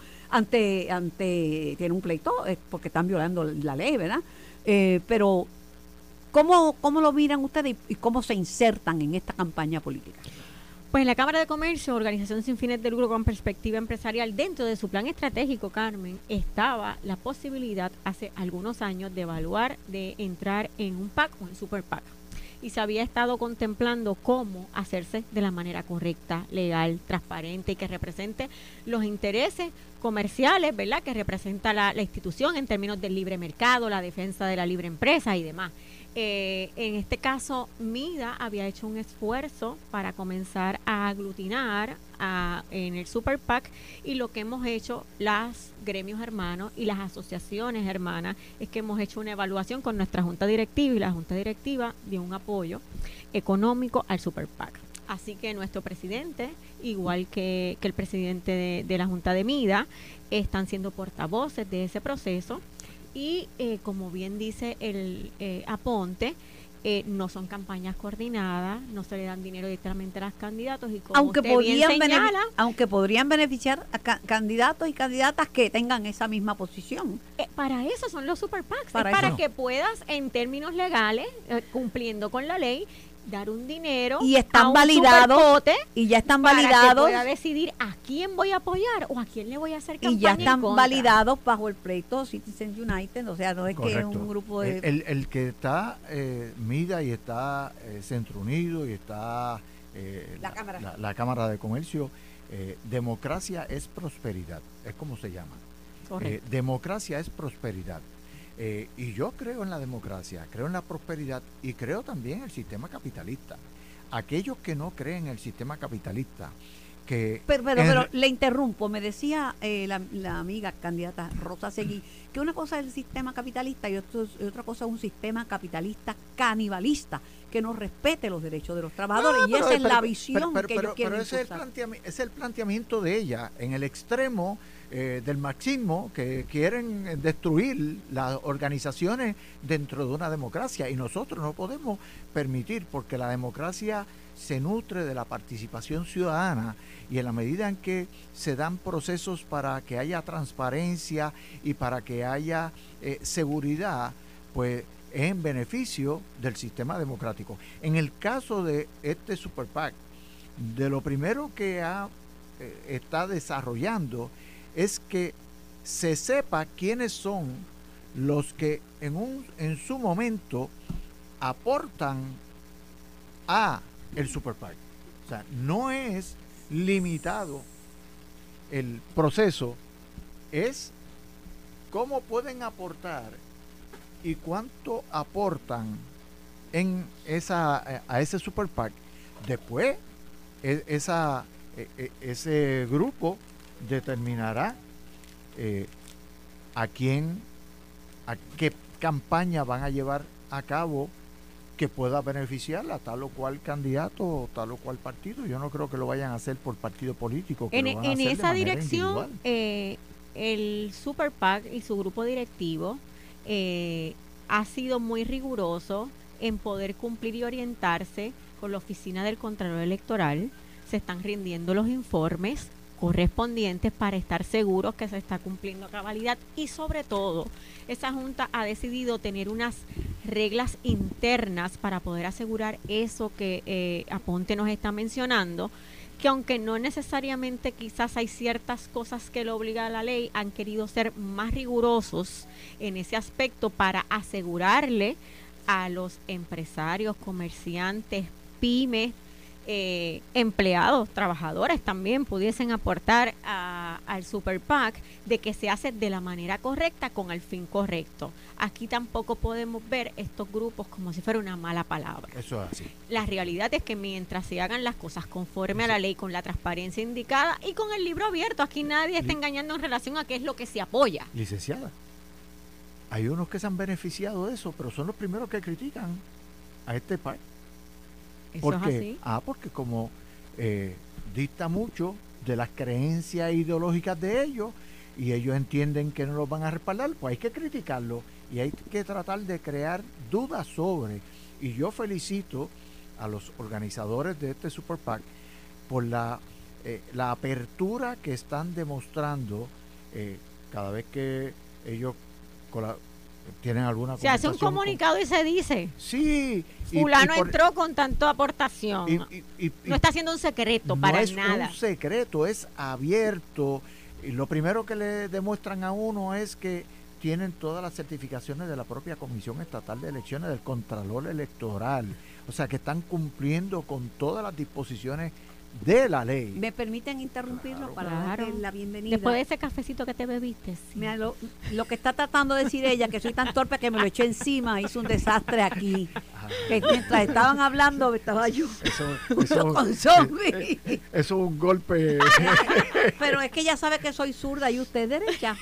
[SPEAKER 2] tienen un pleito porque están violando la ley, ¿verdad? Pero ¿cómo lo miran ustedes y cómo se insertan en esta campaña política?
[SPEAKER 4] Pues en la Cámara de Comercio, organización sin fines de lucro con perspectiva empresarial, dentro de su plan estratégico, Carmen, estaba la posibilidad hace algunos años de evaluar de entrar en un PAC o en Super PAC. y se había estado contemplando cómo hacerse de la manera correcta, legal, transparente y que represente los intereses comerciales, ¿verdad?, que representa la institución en términos del libre mercado, la defensa de la libre empresa y demás. En este caso, MIDA había hecho un esfuerzo para comenzar a aglutinar en el Super PAC, y lo que hemos hecho los gremios hermanos y las asociaciones hermanas es que hemos hecho una evaluación con nuestra junta directiva, y la junta directiva dio un apoyo económico al Super PAC. Así que nuestro presidente, igual que el presidente de la junta de MIDA, están siendo portavoces de ese proceso. Y como bien dice el Aponte, no son campañas coordinadas, no se le dan dinero directamente a los candidatos, y como
[SPEAKER 2] aunque
[SPEAKER 4] usted bien señala,
[SPEAKER 2] aunque podrían beneficiar a candidatos y candidatas que tengan esa misma posición.
[SPEAKER 4] Para eso son los super PACs, para que puedas, en términos legales, cumpliendo con la ley, dar un dinero
[SPEAKER 2] y están
[SPEAKER 4] a un
[SPEAKER 2] validados y ya están validados
[SPEAKER 4] para que pueda decidir a quién voy a apoyar o a quién le voy a hacer campaña
[SPEAKER 2] y ya están
[SPEAKER 4] en contra.
[SPEAKER 2] Validados bajo el proyecto Citizens United, o sea, no es
[SPEAKER 3] Correcto.
[SPEAKER 2] que es un grupo de
[SPEAKER 3] el que está MIDA y está Centro Unido y está la Cámara de Comercio, democracia es prosperidad, es como se llama. Democracia es prosperidad. Y yo creo en la democracia, creo en la prosperidad y creo también en el sistema capitalista. Aquellos que no creen en el sistema capitalista, que...
[SPEAKER 2] Pero le interrumpo, me decía la amiga candidata Rosa Seguí, que una cosa es el sistema capitalista y otra cosa es un sistema capitalista canibalista, que no respete los derechos de los trabajadores, y esa es la visión que ellos quieren
[SPEAKER 3] pero ese es el planteamiento de ella, en el extremo del marxismo, que quieren destruir las organizaciones dentro de una democracia, y nosotros no podemos permitir, porque la democracia se nutre de la participación ciudadana, y en la medida en que se dan procesos para que haya transparencia y para que haya seguridad, pues es en beneficio del sistema democrático. En el caso de este Super PAC, de lo primero que está desarrollando es que se sepa quiénes son los que en su momento aportan a el Super PAC. O sea, no es limitado el proceso, es cómo pueden aportar y cuánto aportan a ese Super PAC. Después, ese grupo determinará a qué campaña van a llevar a cabo que pueda beneficiar a tal o cual candidato o tal o cual partido. Yo no creo que lo vayan a hacer por partido político. Que
[SPEAKER 4] en esa dirección, el Super PAC y su grupo directivo ha sido muy riguroso en poder cumplir y orientarse con la Oficina del Contralor Electoral. Se están rindiendo los informes correspondientes para estar seguros que se está cumpliendo a cabalidad, y sobre todo esa junta ha decidido tener unas reglas internas para poder asegurar eso que Aponte nos está mencionando, que aunque no necesariamente quizás hay ciertas cosas que lo obliga a la ley, han querido ser más rigurosos en ese aspecto para asegurarle a los empresarios, comerciantes, pymes, empleados, trabajadores también pudiesen aportar al Super PAC, de que se hace de la manera correcta con el fin correcto. Aquí tampoco podemos ver estos grupos como si fuera una mala palabra.
[SPEAKER 3] Eso es así.
[SPEAKER 4] La realidad es que mientras se hagan las cosas conforme a la ley, con la transparencia indicada y con el libro abierto, aquí nadie está engañando en relación a qué es lo que se apoya.
[SPEAKER 3] Licenciada, hay unos que se han beneficiado de eso, pero son los primeros que critican a este PAC.
[SPEAKER 4] Porque,
[SPEAKER 3] porque como dista mucho de las creencias ideológicas de ellos, y ellos entienden que no los van a respaldar, pues hay que criticarlo y hay que tratar de crear dudas sobre. Y yo felicito a los organizadores de este Super PAC por la apertura que están demostrando cada vez que ellos tienen alguna
[SPEAKER 4] se hace un comunicado y se dice,
[SPEAKER 3] sí,
[SPEAKER 4] fulano entró con tanta aportación, no está haciendo un secreto para nada.
[SPEAKER 3] No es un secreto, es abierto, y lo primero que le demuestran a uno es que tienen todas las certificaciones de la propia Comisión Estatal de Elecciones, del Contralor Electoral. O sea, que están cumpliendo con todas las disposiciones de la ley.
[SPEAKER 2] ¿Me permiten interrumpirlo para darle la bienvenida?
[SPEAKER 4] Después de ese cafecito que te bebiste. Sí.
[SPEAKER 2] Mira, lo que está tratando de decir ella, que soy tan torpe que me lo eché encima, hizo un desastre aquí. Que mientras estaban hablando, estaba yo con zombie.
[SPEAKER 3] Eso es un golpe.
[SPEAKER 2] Pero es que ella sabe que soy zurda y usted derecha.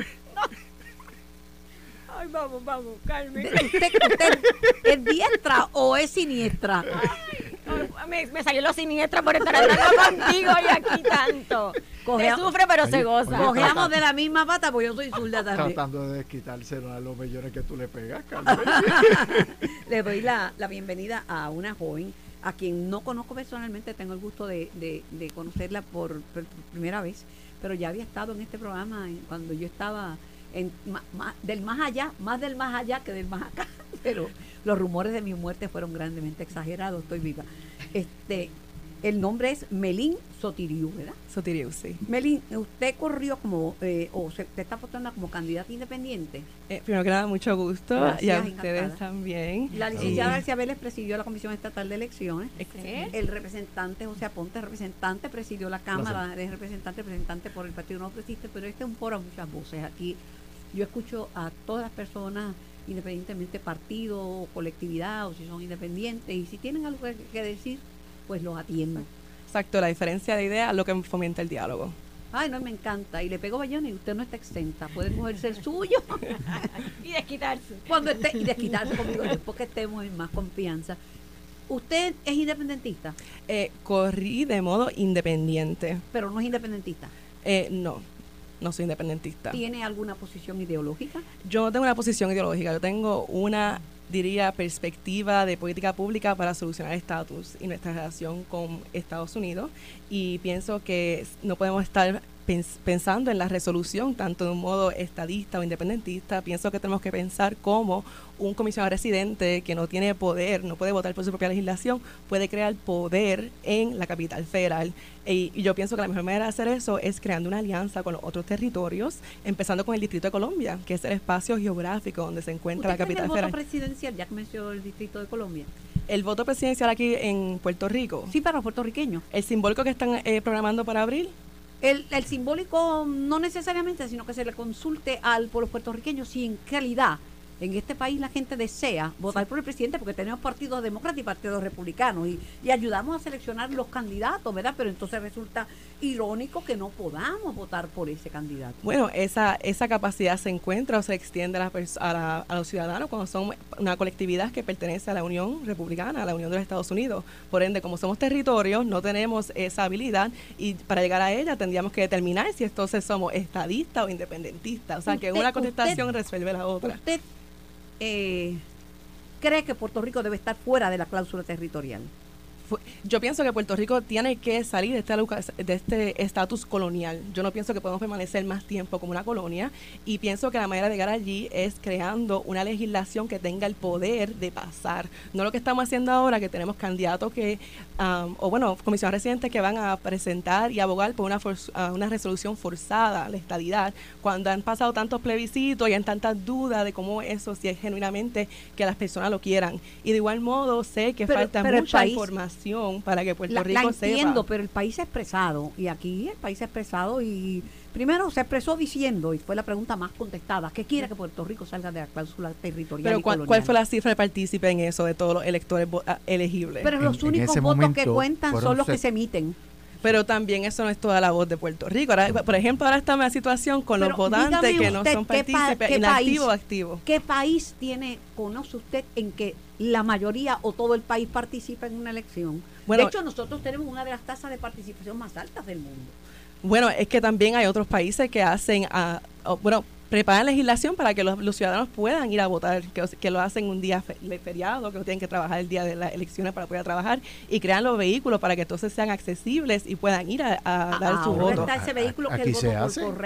[SPEAKER 4] Ay, vamos, Carmen.
[SPEAKER 2] ¿Usted es diestra o es siniestra?
[SPEAKER 4] Ay, me salió lo siniestra por estar hablando contigo y aquí tanto. Se sufre, pero se goza.
[SPEAKER 2] Cogeamos de la misma pata, porque yo soy zurda también.
[SPEAKER 3] Tratando de desquitárselo a los millones que tú le pegas, Carmen.
[SPEAKER 2] Le doy la bienvenida a una joven a quien no conozco personalmente, tengo el gusto de conocerla por primera vez, pero ya había estado en este programa cuando yo estaba del más allá, más del más allá que del más acá, pero los rumores de mi muerte fueron grandemente exagerados, estoy viva. El nombre es Melín Sotiriu, ¿verdad?
[SPEAKER 5] Sotiriu, sí.
[SPEAKER 2] Melín, usted corrió como, te está postulando como candidata independiente.
[SPEAKER 5] Primero que nada, mucho gusto.
[SPEAKER 2] Gracias,
[SPEAKER 5] y a
[SPEAKER 2] encantada.
[SPEAKER 5] ustedes también.
[SPEAKER 2] La licenciada García Vélez presidió la Comisión Estatal de Elecciones.
[SPEAKER 5] Excelente.
[SPEAKER 2] El representante José Aponte, representante, presidió la Cámara de Representante por el Partido No Progresista, pero este es un foro a muchas voces. Aquí yo escucho a todas las personas, independientemente partido o colectividad, o si son independientes, y si tienen algo que decir, pues los atiendo.
[SPEAKER 5] Exacto, la diferencia de ideas es lo que fomenta el diálogo.
[SPEAKER 2] Ay, no, me encanta. Y le pego bayón y usted no está exenta. Puede cogerse el suyo.
[SPEAKER 4] Y desquitarse.
[SPEAKER 2] Y desquitarse conmigo después que estemos en más confianza. ¿Usted es independentista?
[SPEAKER 5] Corrí de modo independiente.
[SPEAKER 2] Pero no es independentista.
[SPEAKER 5] No soy independentista.
[SPEAKER 2] ¿Tiene alguna posición ideológica?
[SPEAKER 5] Yo no tengo una posición ideológica, yo tengo una, diría, perspectiva de política pública para solucionar el estatus y nuestra relación con Estados Unidos, y pienso que no podemos estar pensando en la resolución tanto de un modo estadista o independentista. Pienso que tenemos que pensar cómo un comisionado residente que no tiene poder, no puede votar por su propia legislación, puede crear poder en la capital federal. Y yo pienso que la mejor manera de hacer eso es creando una alianza con los otros territorios, empezando con el Distrito de Colombia, que es el espacio geográfico donde se encuentra la capital federal.
[SPEAKER 2] ¿El voto presidencial, ya que mencionó el Distrito de Colombia?
[SPEAKER 5] El voto presidencial aquí en Puerto Rico.
[SPEAKER 2] Sí, para los puertorriqueños.
[SPEAKER 5] El simbólico que están programando para abril.
[SPEAKER 2] El simbólico no necesariamente, sino que se le consulte al pueblo puertorriqueño si en realidad en este país la gente desea votar por el presidente, porque tenemos partidos demócratas y partidos republicanos y ayudamos a seleccionar los candidatos, ¿verdad? Pero entonces resulta irónico que no podamos votar por ese candidato.
[SPEAKER 5] Bueno, esa capacidad se encuentra o se extiende a los ciudadanos cuando son una colectividad que pertenece a la Unión Republicana, a la Unión de los Estados Unidos. Por ende, como somos territorios, no tenemos esa habilidad, y para llegar a ella tendríamos que determinar si entonces somos estadistas o independentistas. O sea, que una contestación resuelve la otra.
[SPEAKER 2] ¿Usted cree que Puerto Rico debe estar fuera de la cláusula territorial?
[SPEAKER 5] Yo pienso que Puerto Rico tiene que salir de este estatus colonial. Yo no pienso que podemos permanecer más tiempo como una colonia, y pienso que la manera de llegar allí es creando una legislación que tenga el poder de pasar. No lo que estamos haciendo ahora, que tenemos candidatos comisionados residentes que van a presentar y abogar por una resolución forzada a la estadidad, cuando han pasado tantos plebiscitos y hay tantas dudas de cómo eso, si es genuinamente que las personas lo quieran. Y de igual modo sé que falta mucha información para que Puerto Rico sepa.
[SPEAKER 2] La entiendo, pero el país ha expresado, y aquí el país ha expresado, y primero se expresó diciendo, y fue la pregunta más contestada, ¿qué quiere que Puerto Rico salga de la cláusula territorial?
[SPEAKER 5] Pero ¿cuál fue la cifra de partícipe en eso de todos los electores elegibles?
[SPEAKER 2] Pero los únicos votos que cuentan son los que se emiten.
[SPEAKER 5] Pero también eso no es toda la voz de Puerto Rico. Ahora, por ejemplo, ahora está en una situación con los votantes que no son partícipes, inactivos o activos.
[SPEAKER 2] ¿Qué país conoce usted en que la mayoría o todo el país participa en una elección?
[SPEAKER 5] Bueno, de
[SPEAKER 2] hecho, nosotros tenemos una de las tasas de participación más altas del mundo.
[SPEAKER 5] Bueno, es que también hay otros países que hacen, preparan legislación para que los ciudadanos puedan ir a votar, que lo hacen un día feriado, que no tienen que trabajar el día de las elecciones para poder trabajar, y crean los vehículos para que entonces sean accesibles y puedan ir a dar su voto.
[SPEAKER 2] Ahora está ese vehículo que el voto por correo.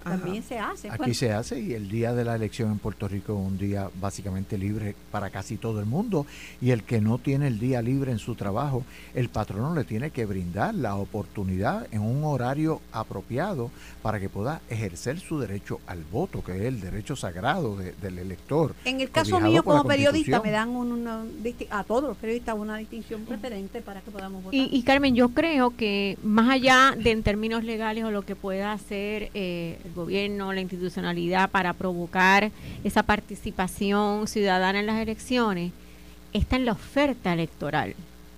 [SPEAKER 2] también se hace.
[SPEAKER 3] Aquí se hace, y el día de la elección en Puerto Rico es un día básicamente libre para casi todo el mundo, y el que no tiene el día libre en su trabajo, el patrono le tiene que brindar la oportunidad en un horario apropiado para que pueda ejercer su derecho al voto, que es el derecho sagrado del elector.
[SPEAKER 2] En el caso mío como periodista me dan a todos los periodistas una distinción preferente para que podamos votar.
[SPEAKER 4] Y Carmen, yo creo que más allá de en términos legales o lo que pueda hacer el gobierno, la institucionalidad para provocar esa participación ciudadana en las elecciones, está en la oferta electoral.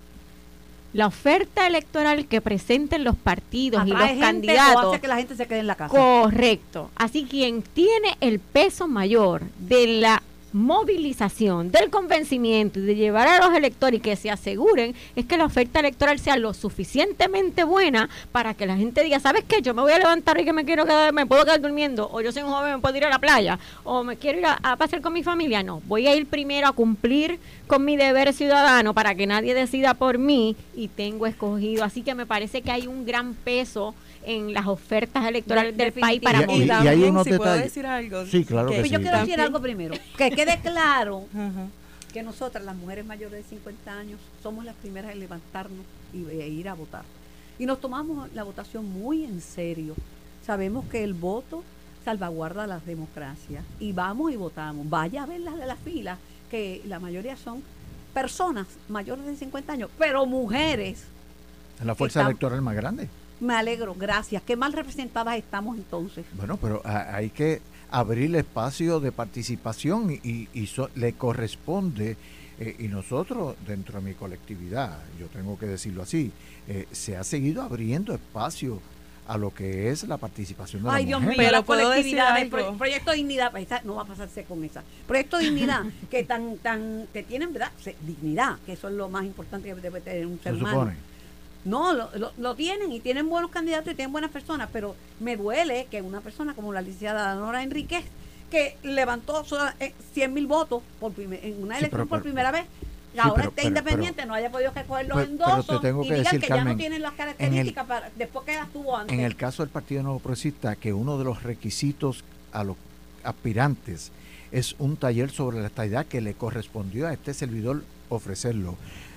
[SPEAKER 4] La oferta electoral que presenten los partidos y los candidatos.
[SPEAKER 2] O hace que la gente se quede en la casa.
[SPEAKER 4] Correcto. Así quien tiene el peso mayor de la movilización, del convencimiento y de llevar a los electores y que se aseguren es que la oferta electoral sea lo suficientemente buena para que la gente diga, ¿sabes qué? Yo me voy a levantar y que me puedo quedar durmiendo, o yo soy un joven, me puedo ir a la playa, o me quiero ir a pasear con mi familia. No, voy a ir primero a cumplir con mi deber ciudadano para que nadie decida por mí y tengo escogido. Así que me parece que hay un gran peso en las ofertas electorales del país para
[SPEAKER 5] movilizar. Y hay unos detalles. ¿Puedo decir algo?
[SPEAKER 3] Sí, claro que
[SPEAKER 2] pues
[SPEAKER 3] sí.
[SPEAKER 2] Yo quiero decir algo primero. Que quede claro que nosotras, las mujeres mayores de 50 años, somos las primeras en levantarnos y ir a votar. Y nos tomamos la votación muy en serio. Sabemos que el voto salvaguarda las democracias. Y vamos y votamos. Vaya a ver las de las filas, que la mayoría son personas mayores de 50 años, pero mujeres.
[SPEAKER 3] Es la fuerza electoral más grande.
[SPEAKER 2] Me alegro, gracias. Qué mal representadas estamos entonces.
[SPEAKER 3] Bueno, pero hay que abrir espacio de participación y le corresponde, y nosotros dentro de mi colectividad, yo tengo que decirlo así, se ha seguido abriendo espacio a lo que es la participación de la mujer.
[SPEAKER 2] Dios mío, la colectividad, el Proyecto Dignidad, no va a pasarse con esa. Proyecto Dignidad, que que tienen, ¿verdad? Dignidad, que eso es lo más importante que debe tener un ser humano. Supone. No, lo tienen y tienen buenos candidatos y tienen buenas personas, pero me duele que una persona como la licenciada Nora Enríquez, que levantó 100,000 votos en una elección por primera vez, ahora está independiente, no haya podido recoger los endosos y digan que ya no tienen las características después que las tuvo antes.
[SPEAKER 3] En el caso del Partido Nuevo Progresista, que uno de los requisitos a los aspirantes es un taller sobre la estadidad que le correspondió a este servidor ofrecerlo.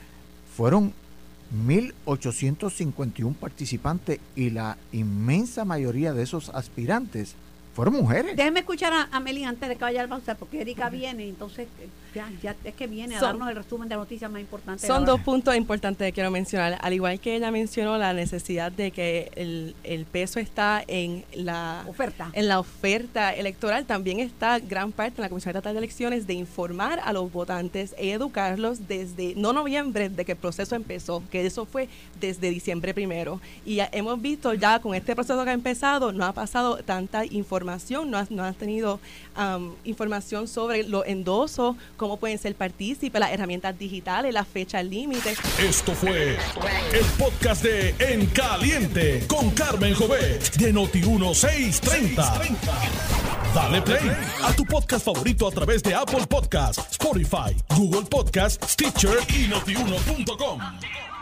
[SPEAKER 3] Fueron 1,851 participantes y la inmensa mayoría de esos aspirantes fueron mujeres.
[SPEAKER 2] Déjenme escuchar a Meli antes de que vaya al pausa, porque Erika viene, entonces ya es que viene a darnos el resumen de noticias más importantes.
[SPEAKER 5] Son dos puntos importantes que quiero mencionar. Al igual que ella mencionó la necesidad de que el peso está en la oferta electoral, también está gran parte en la Comisión Estatal de Elecciones de informar a los votantes e educarlos desde, no noviembre, de que el proceso empezó, que eso fue desde diciembre 1. Y hemos visto ya con este proceso que ha empezado, no ha pasado tanta información, no has tenido información sobre los endosos, cómo pueden ser partícipes, las herramientas digitales, las fechas límites.
[SPEAKER 1] Esto fue el podcast de En Caliente con Carmen Jovet de Noti1 630. Dale play a tu podcast favorito a través de Apple Podcasts, Spotify, Google Podcasts, Stitcher y Notiuno.com.